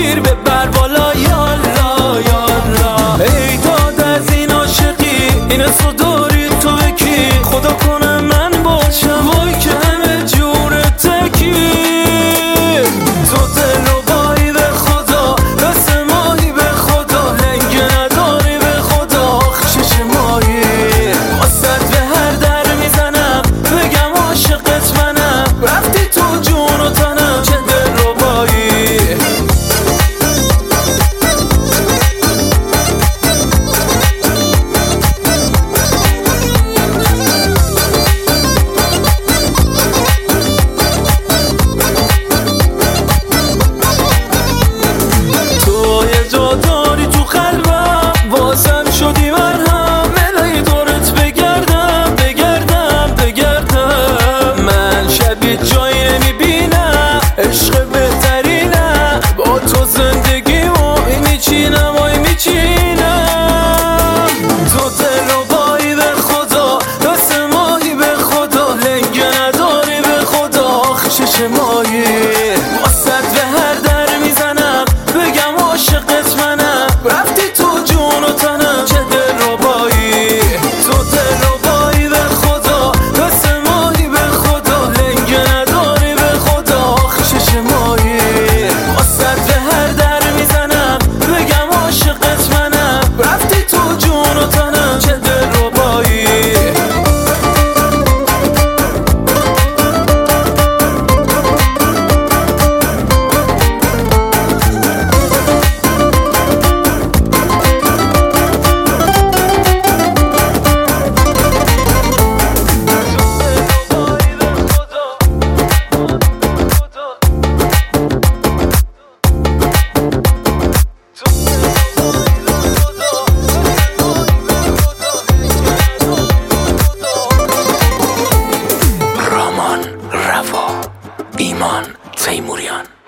گیر ببر بالا یالا یالا. ای داد از این عاشقی این اسو داری تو بکی خدا کنه من باشم وای که همه جور تکی. تو دل و بایی به خدا دست ماهی به خدا لنگه نداری به خدا خشش ماهی. واسد به هر در میزنم بگم عاشقت منم رفتی تو جون و تنم چه دل رو بایی. تو یه جا داری تو قلبم واسم شدی مرهم ملای دورت بگردم بگردم بگردم. من شبیه جایی نمیبینم عشق بهترینم با تو زندگی وای میچینم وای میچینم. تو دل و بایی به خدا دست ماهی به خدا لنگه نداری به خدا خشش ماهی. واسد به هر در میزنم بگم عاشقت منم رفتی تو جون و تنم چه دل رو بایی. تو دل و بایی به خدا دست ماهی به خدا لنگه نداری به خدا خشش ماهی. واسد به هر در میزنم بگم عاشقت منم رفتی تو جون و تنم چه دل رو بایی. رامان روا ایمان تیموریان.